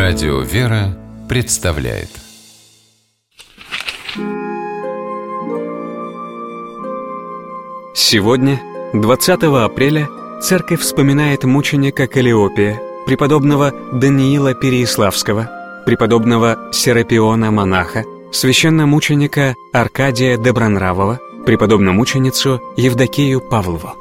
Радио «Вера» представляет. Сегодня, 20 апреля, Церковь вспоминает мученика Каллиопия, преподобного Даниила Переяславского, преподобного Серапиона Монаха, священномученика Аркадия Добронравова, преподобномученицу Евдокию Павлову.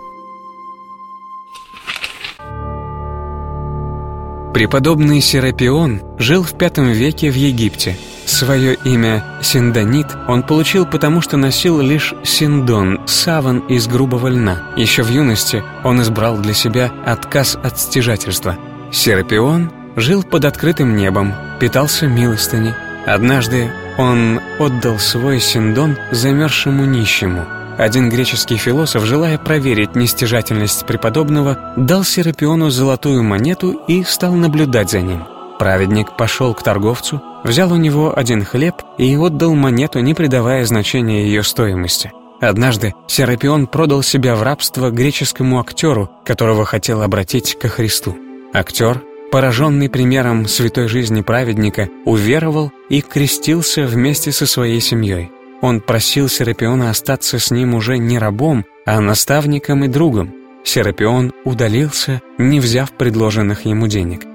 Преподобный Серапион жил в V веке в Египте. Свое имя Синдонит он получил потому, что носил лишь синдон, саван из грубого льна. Еще в юности он избрал для себя отказ от стяжательства. Серапион жил под открытым небом, питался милостыней. Однажды он отдал свой синдон замерзшему нищему. Один греческий философ, желая проверить нестяжательность преподобного, дал Серапиону золотую монету и стал наблюдать за ним. Праведник пошел к торговцу, взял у него один хлеб и отдал монету, не придавая значения ее стоимости. Однажды Серапион продал себя в рабство греческому актеру, которого хотел обратить ко Христу. Актер, пораженный примером святой жизни праведника, уверовал и крестился вместе со своей семьей. Он просил Серапиона остаться с ним уже не рабом, а наставником и другом. Серапион удалился, не взяв предложенных ему денег.